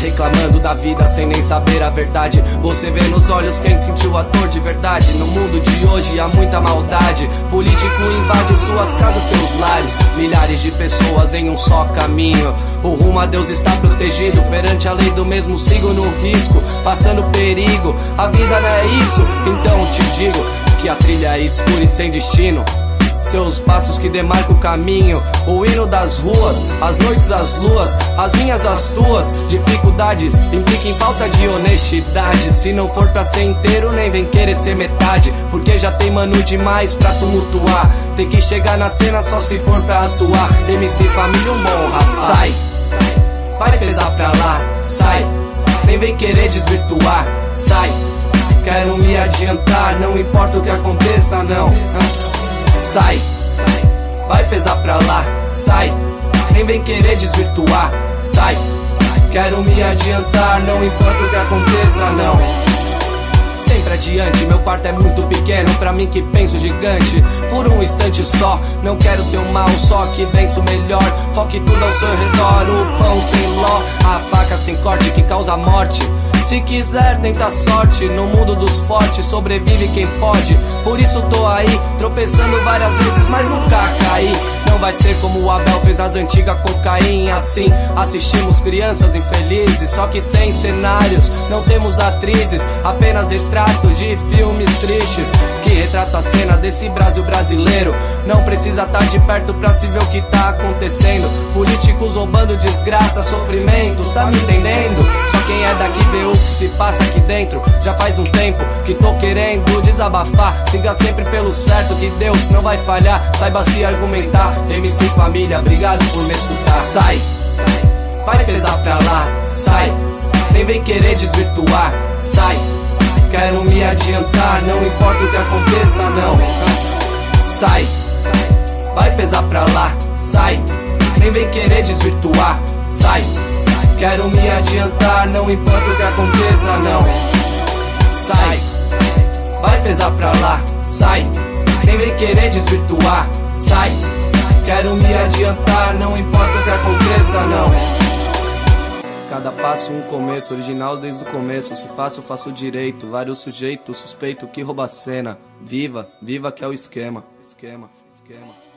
reclamando da vida sem nem saber a verdade. Você vê nos olhos quem sentiu a dor de verdade. No mundo de hoje há muita maldade. Político invade suas casas, seus lares. Milhares de pessoas em um só caminho. O rumo a Deus está protegido. Perante a lei do mesmo sigo no risco, passando perigo. A vida não é isso, então te digo que a trilha é escura e sem destino. Seus passos que demarcam o caminho, o hino das ruas, as noites, as luas, as minhas, as tuas. Dificuldades implicam em falta de honestidade. Se não for pra ser inteiro, nem vem querer ser metade, porque já tem mano demais pra tumultuar. Tem que chegar na cena só se for pra atuar. MC Família, um bom rap. Sai, vai pesar pra lá, sai. Nem vem querer desvirtuar, sai. Quero me adiantar, não importa o que aconteça, não. Sai, vai pesar pra lá, sai. Nem vem querer desvirtuar, sai. Quero me adiantar, não importa o que aconteça, não. Sempre adiante, meu quarto é muito pequeno pra mim que penso gigante. Por um instante só, não quero ser um mal, só que venço melhor. Foque tudo ao seu redor, o pão sem ló, a faca sem corte que causa morte. Se quiser, tenta sorte, no mundo dos fortes sobrevive quem pode. Por isso tô aí, tropeçando várias vezes, mas nunca caí. Não vai ser como o Abel fez as antigas cocaína. Assim, assistimos crianças infelizes, só que sem cenários, não temos atrizes, apenas retratos de filmes tristes, que retratam a cena desse Brasil brasileiro. Não precisa estar de perto pra se ver o que tá acontecendo. Políticos roubando desgraça, sofrimento, tá me entendendo? Só quem é daqui vê o que se passa aqui dentro. Já faz um tempo que tô querendo desabafar. Siga sempre pelo certo, que Deus não vai falhar. Saiba se argumentar. MC Família, obrigado por me escutar. Sai, vai pesar pra lá, sai. Nem vem querer desvirtuar, sai. Quero me adiantar, não importa o que aconteça, não. Sai, vai pesar pra lá, sai. Nem vem querer desvirtuar, sai. Quero me adiantar, não importa o que aconteça, não. Sai, vai pesar pra lá, sai. Nem vem querer desvirtuar, sai. Quero me adiantar, não importa o que aconteça, não. Cada passo um começo, original desde o começo. Se faço, faço direito. Vários sujeitos, suspeito que rouba a cena. Viva, viva que é o esquema. Esquema, esquema.